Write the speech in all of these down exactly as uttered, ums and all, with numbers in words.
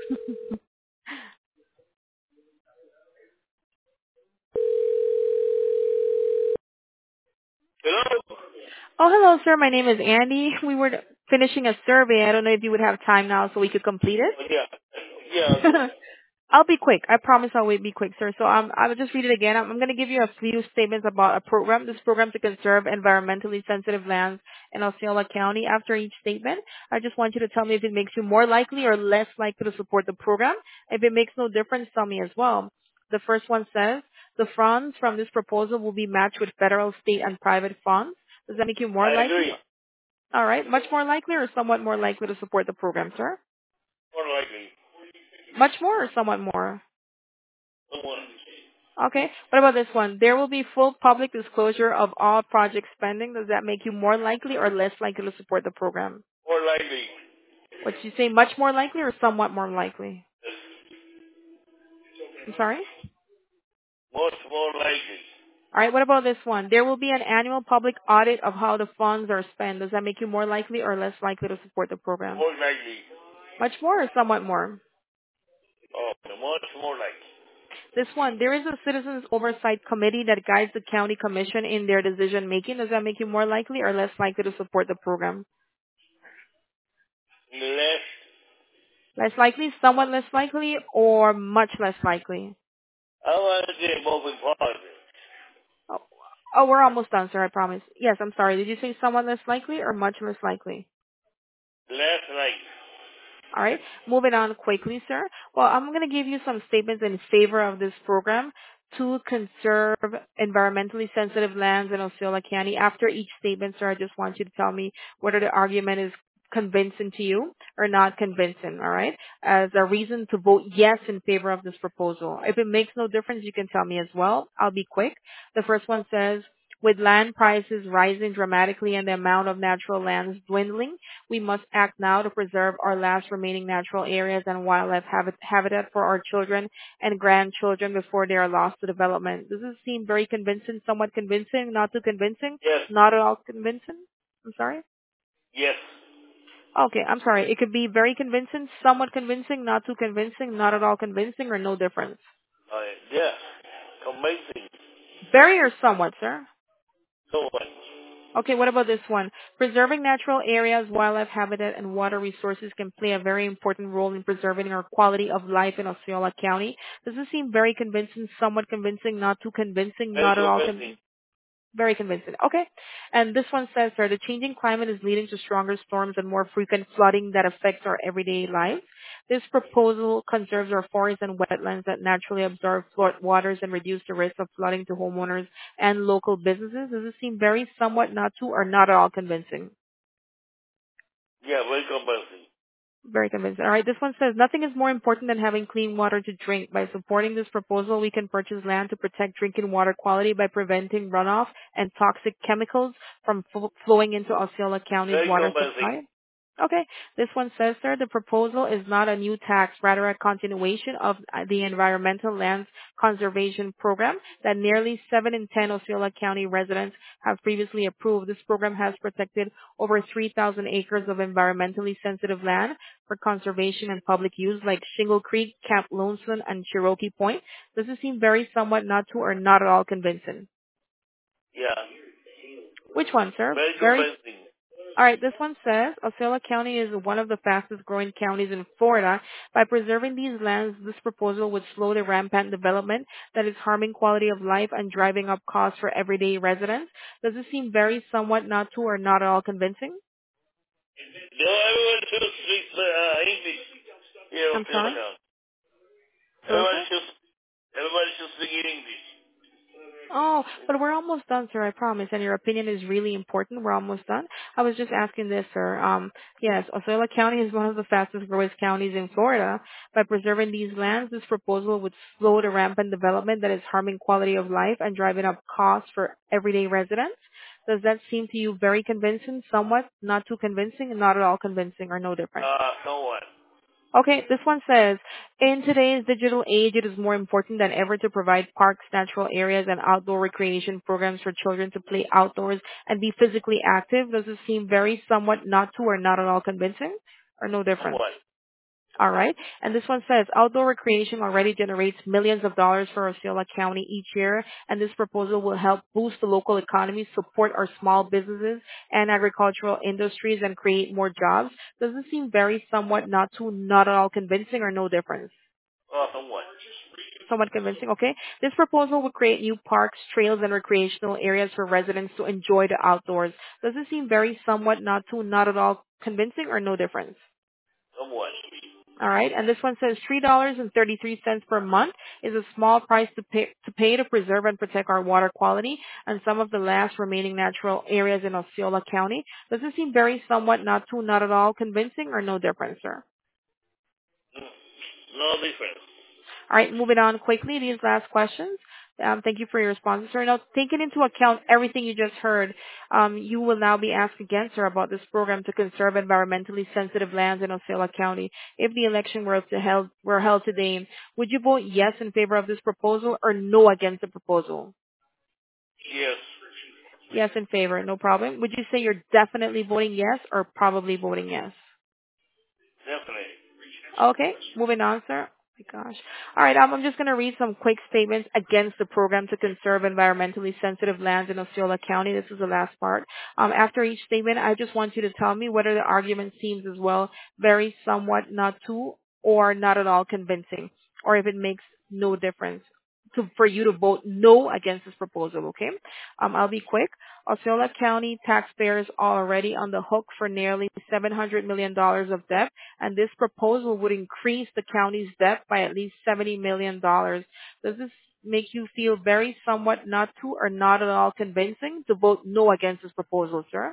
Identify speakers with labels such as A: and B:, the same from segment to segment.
A: Hello?
B: Oh, hello, sir. My name is Andy. We were finishing a survey. I don't know if you would have time now so we could complete
A: Oh, yeah. Yeah, go
B: it.
A: ahead.
B: I'll be quick. I promise I'll be quick, sir. So um, I will just read it again. I'm, I'm going to give you a few statements about a program. This program to conserve environmentally sensitive lands in Osceola County. After each statement, I just want you to tell me if it makes you more likely or less likely to support the program. If it makes no difference, tell me as well. The first one says the funds from this proposal will be matched with federal, state, and private funds. Does that make you more
A: I
B: likely?
A: agree.
B: All right. Much more likely or somewhat more likely to support the program, sir?
A: More likely.
B: Much more or somewhat more?
A: Someone.
B: Okay. What about this one? There will be full public disclosure of all project spending. Does that make you more likely or less likely to support the program?
A: More likely.
B: Would you say much more likely or somewhat more likely? I'm sorry?
A: Much more likely.
B: All right. What about this one? There will be an annual public audit of how the funds are spent. Does that make you more likely or less likely to support the program?
A: More likely.
B: Much more or somewhat more?
A: Oh, much more likely.
B: This one, there is a citizens oversight committee that guides the county commission in their decision making. Does that make you more likely or less likely to support the program?
A: Less.
B: Less likely, somewhat less likely, or much less likely?
A: I want to say moving positive.
B: Oh, oh, we're almost done, sir, I promise. Yes, I'm sorry. Did you say somewhat less likely or much less likely?
A: Less likely.
B: All right. Moving on quickly, sir. Well, I'm going to give you some statements in favor of this program to conserve environmentally sensitive lands in Osceola County. After each statement, sir, I just want you to tell me whether the argument is convincing to you or not convincing, all right? As a reason to vote yes in favor of this proposal. If it makes no difference, you can tell me as well. I'll be quick. The first one says, with land prices rising dramatically and the amount of natural lands dwindling, we must act now to preserve our last remaining natural areas and wildlife habit- habitat for our children and grandchildren before they are lost to development. Does this seem very convincing, somewhat convincing, not too convincing,
A: Yes.
B: not at all convincing? I'm sorry?
A: Yes.
B: Okay, I'm sorry. It could be very convincing, somewhat convincing, not too convincing, not at all convincing, or no difference.
A: Uh, yes. Amazing.
B: Very or somewhat, sir?
A: So much.
B: Okay, what about this one? Preserving natural areas, wildlife habitat, and water resources can play a very important role in preserving our quality of life in Osceola County. Does this seem very convincing, somewhat convincing, not too convincing,
A: Very
B: not at all
A: convincing.
B: convincing? Very convincing. Okay. And this one says, sir, the changing climate is leading to stronger storms and more frequent flooding that affects our everyday life. This proposal conserves our forests and wetlands that naturally absorb flood waters and reduce the risk of flooding to homeowners and local businesses. Does it seem very somewhat not too or not at all convincing?
A: Yeah, very convincing.
B: Very convincing. All right. This one says nothing is more important than having clean water to drink. By supporting this proposal, we can purchase land to protect drinking water quality by preventing runoff and toxic chemicals from f- flowing into Osceola County's
A: Very
B: water
A: convincing.
B: supply. Okay. This one says, sir, the proposal is not a new tax, rather a continuation of uh, the Environmental Lands Conservation Program that nearly seven in ten Osceola County residents have previously approved. This program has protected over three thousand acres of environmentally sensitive land for conservation and public use like Shingle Creek, Camp Lonesome, and Cherokee Point. Does this seem very somewhat not to or not at all convincing?
A: Yeah.
B: Which one, sir?
A: Very
B: Very.
A: convincing.
B: All right, this one says Osceola County is one of the fastest growing counties in Florida. By preserving these lands, this proposal would slow the rampant development that is harming quality of life and driving up costs for everyday residents. Does this seem very somewhat not to or not at all convincing?
A: No, everyone should speak uh, English. Yeah,
B: I'm
A: okay,
B: sorry?
A: now.
B: Hello,
A: Everybody
B: sir?
A: should, everybody should speak English.
B: Oh, but we're almost done, sir, I promise. And your opinion is really important. We're almost done. I was just asking this, sir. Um, yes, Osceola County is one of the fastest growing counties in Florida. By preserving these lands, this proposal would slow the rampant development that is harming quality of life and driving up costs for everyday residents. Does that seem to you very convincing, somewhat, not too convincing, not at all convincing, or no different?
A: Uh, somewhat.
B: Okay, this one says, in today's digital age, it is more important than ever to provide parks, natural areas, and outdoor recreation programs for children to play outdoors and be physically active. Does it seem very somewhat not to or not at all convincing? Or no difference?
A: Somewhat.
B: All right. And this one says outdoor recreation already generates millions of dollars for Osceola County each year, and this proposal will help boost the local economy, support our small businesses and agricultural industries, and create more jobs. Does this seem very somewhat not too, not at all convincing or no difference?
A: Uh, somewhat.
B: Somewhat convincing, okay? This proposal will create new parks, trails, and recreational areas for residents to enjoy the outdoors. Does this seem very somewhat not too, not at all convincing or no difference?
A: Somewhat.
B: All right, and this one says three dollars and thirty-three cents per month is a small price to pay, to pay to preserve and protect our water quality and some of the last remaining natural areas in Osceola County. Does this seem very somewhat not too, not at all convincing or no difference, sir?
A: No difference.
B: All right, moving on quickly, these last questions. Um, thank you for your responses, sir. Now, taking into account everything you just heard, um, you will now be asked again, sir, about this program to conserve environmentally sensitive lands in Osceola County. If the election were, to held, were held today, would you vote yes in favor of this proposal or no against the proposal?
A: Yes.
B: Yes in favor, no problem. Would you say you're definitely voting yes or probably voting yes?
A: Definitely.
B: Okay, moving on, sir. Oh my gosh. All right, um, I'm just going to read some quick statements against the program to conserve environmentally sensitive lands in Osceola County. This is the last part. Um, after each statement, I just want you to tell me whether the argument seems as well very somewhat not too or not at all convincing, or if it makes no difference to, for you to vote no against this proposal, okay? Um, I'll be quick. Osceola County taxpayers are already on the hook for nearly seven hundred million dollars of debt, and this proposal would increase the county's debt by at least seventy million dollars. Does this make you feel very somewhat not too or not at all convincing to vote no against this proposal, sir?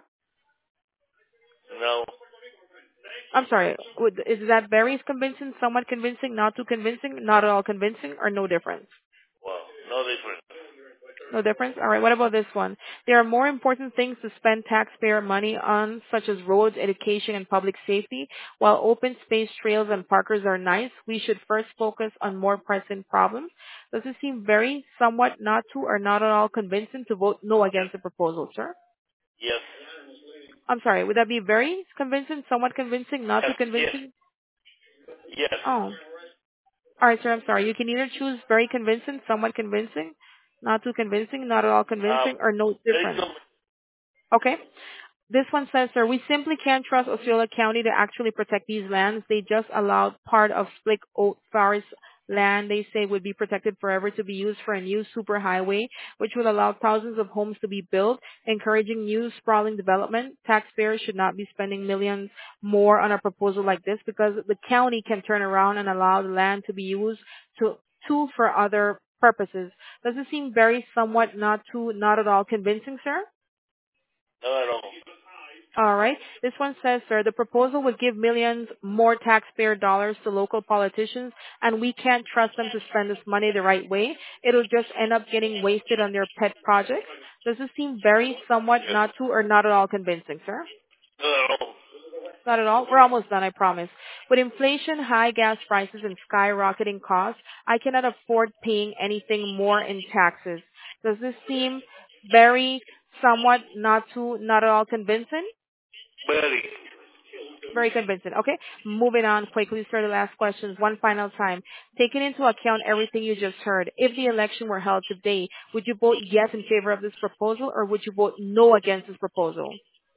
A: No.
B: I'm sorry, would- is that very convincing, somewhat convincing, not too convincing, not at all convincing, or no difference?
A: Well, no difference.
B: No difference? All right, what about this one? There are more important things to spend taxpayer money on, such as roads, education, and public safety. While open space trails and parkers are nice, we should first focus on more pressing problems. Does it seem very, somewhat, not too, or not at all convincing to vote no against the proposal, sir?
A: Yes.
B: I'm sorry, would that be very convincing, somewhat convincing, not
A: Yes.
B: too
A: Yes.
B: convincing?
A: Yes.
B: Oh, all right, sir, I'm sorry. You can either choose very convincing, somewhat convincing, not too convincing, not at all
A: Um,
B: convincing, or no
A: very
B: difference.
A: com-
B: Okay? This one says, sir, we simply can't trust Osceola County to actually protect these lands. They just allowed part of Slick Oak Forest land they say would be protected forever to be used for a new superhighway, which will allow thousands of homes to be built, encouraging new sprawling development. Taxpayers should not be spending millions more on a proposal like this because the county can turn around and allow the land to be used to, to for other purposes. Does it seem very somewhat not too, not at all convincing, sir?
A: no, at all.
B: All right. This one says, sir, the proposal would give millions more taxpayer dollars to local politicians, and we can't trust them to spend this money the right way. It'll just end up getting wasted on their pet projects. Does this seem very somewhat
A: Yes.
B: not too or not at all convincing, sir?
A: No, at all.
B: Not at all. We're almost done, I promise. With inflation, high gas prices, and skyrocketing costs, I cannot afford paying anything more in taxes. Does this seem very somewhat not too, not at all convincing?
A: Very.
B: Very convincing. Okay, moving on quickly, sir. The last questions, one final time. Taking into account everything you just heard, if the election were held today, would you vote yes in favor of this proposal or would you vote no against this proposal?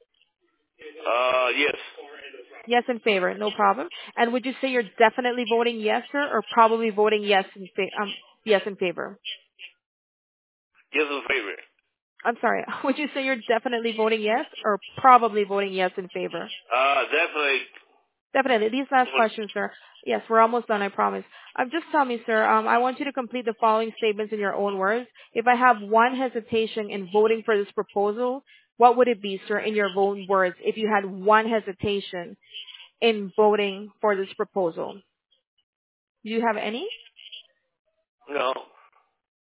A: Uh, yes.
B: Yes in favor, no problem. And would you say you're definitely voting yes, sir, or probably voting yes in fa- um, yes in favor?
A: Yes in favor.
B: I'm sorry. Would you say you're definitely voting yes or probably voting yes in favor?
A: Uh, definitely.
B: Definitely. These last questions, sir. Yes, we're almost done, I promise. Um, just tell me, sir, um, I want you to complete the following statements in your own words. If I have one hesitation in voting for this proposal, what would it be, sir, in your own words, if you had one hesitation in voting for this proposal? Do you have any?
A: No.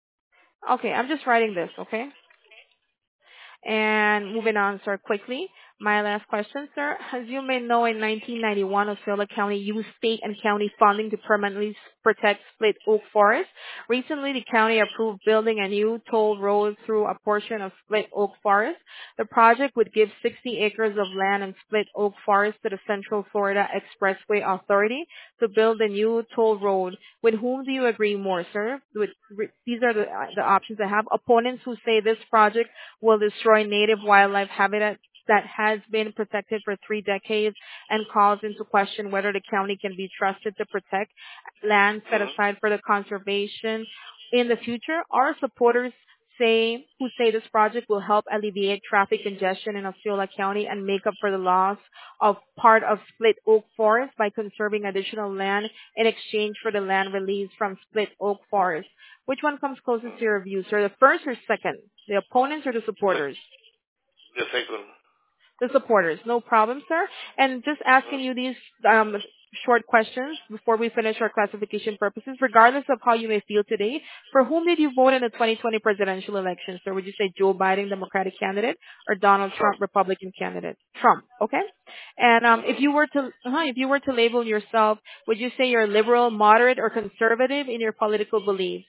B: Okay, I'm just writing this, okay? And moving on, sir, quickly. My last question, sir. As you may know, in nineteen ninety-one, Osceola County used state and county funding to permanently protect split oak forest. Recently, the county approved building a new toll road through a portion of split oak forest. The project would give sixty acres of land in split oak forest to the Central Florida Expressway Authority to build a new toll road. With whom do you agree more, sir? With, these are the, the options I have. Opponents who say this project will destroy native wildlife habitat that has been protected for three decades and calls into question whether the county can be trusted to protect land set
A: Mm-hmm.
B: aside for the conservation in the future. Our supporters say who say this project will help alleviate traffic congestion in Osceola County and make up for the loss of part of split oak forest by conserving additional land in exchange for the land released from split oak forest. Which one comes closest to your view, sir? The first or second? The opponents or the
A: The,
B: supporters?
A: the second.
B: The supporters. No problem, sir. And just asking you these um, short questions before we finish our classification purposes, regardless of how you may feel today, for whom did you vote in the twenty twenty presidential election, sir? Would you say Joe Biden, Democratic candidate, or Donald
A: Trump.
B: Trump, Republican candidate? Trump, okay? And um, if
A: Mm-hmm.
B: you were to uh, if you were to label yourself, would you say you're liberal, moderate, or conservative in your political beliefs?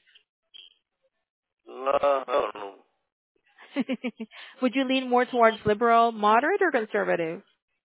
A: No, I don't know.
B: Would you lean more towards liberal, moderate, or conservative?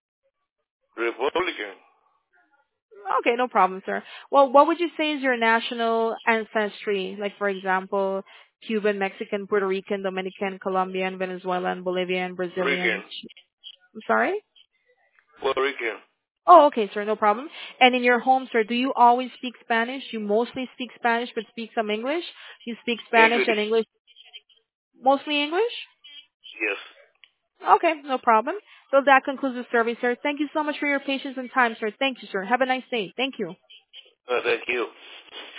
A: Republican.
B: Okay, no problem, sir. Well, what would you say is your national ancestry? Like, for example, Cuban, Mexican, Puerto Rican, Dominican, Colombian, Venezuelan, Bolivian,
A: Rican.
B: Brazilian. I'm sorry?
A: Puerto Rican.
B: Oh, okay, sir, no problem. And in your home, sir, do you always speak Spanish? You mostly speak Spanish but speak some English? You speak Spanish
A: English.
B: and English, mostly English?
A: Yes.
B: Okay, no problem. So that concludes the survey, sir. Thank you so much for your patience and time, sir. Thank you, sir. Have a nice day. Thank you.
A: Uh, thank you.